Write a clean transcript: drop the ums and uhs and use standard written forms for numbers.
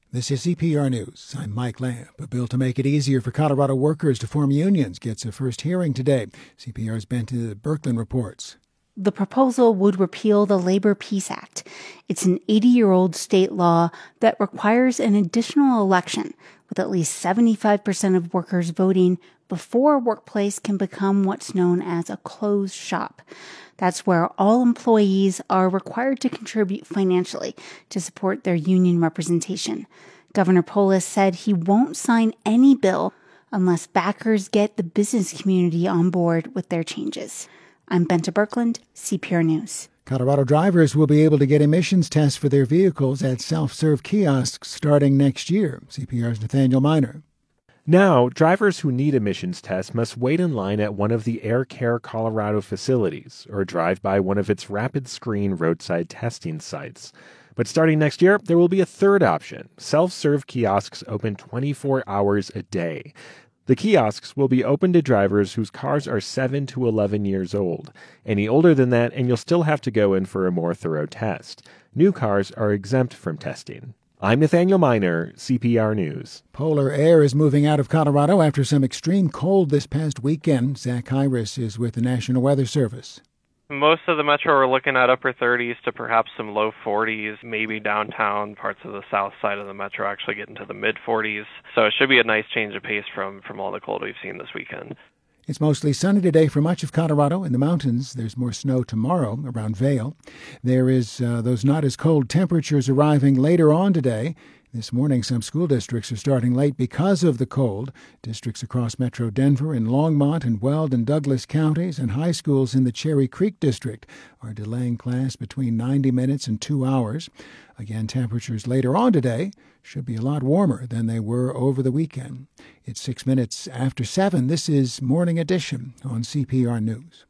This is CPR News. I'm Mike Lamb. A bill to make it easier for Colorado workers to form unions gets a first hearing today. CPR's Bente Birkeland reports. The proposal would repeal the Labor Peace Act. It's an 80-year-old state law that requires an additional election with at least 75% of workers voting before a workplace can become what's known as a closed shop. That's where all employees are required to contribute financially to support their union representation. Governor Polis said he won't sign any bill unless backers get the business community on board with their changes. I'm Bente Birkeland, CPR News. Colorado drivers will be able to get emissions tests for their vehicles at self-serve kiosks starting next year. CPR's Nathaniel Miner. Now, drivers who need emissions tests must wait in line at one of the Air Care Colorado facilities or drive by one of its rapid screen roadside testing sites. But starting next year, there will be a third option. Self-serve kiosks open 24 hours a day. The kiosks will be open to drivers whose cars are 7 to 11 years old. Any older than that, and you'll still have to go in for a more thorough test. New cars are exempt from testing. I'm Nathaniel Miner, CPR News. Polar air is moving out of Colorado after some extreme cold this past weekend. Zach Hyris is with the National Weather Service. Most of the metro are looking at upper 30s to perhaps some low 40s, maybe downtown, parts of the south side of the metro actually get into the mid 40s. So it should be a nice change of pace from all the cold we've seen this weekend. It's mostly sunny today for much of Colorado. In the mountains, there's more snow tomorrow around Vail. There is those not as cold temperatures arriving later on today. This morning, some school districts are starting late because of the cold. Districts across Metro Denver in Longmont and Weld and Douglas counties and high schools in the Cherry Creek district are delaying class between 90 minutes and 2 hours. Again, temperatures later on today should be a lot warmer than they were over the weekend. It's 6 minutes after 7. This is Morning Edition on CPR News.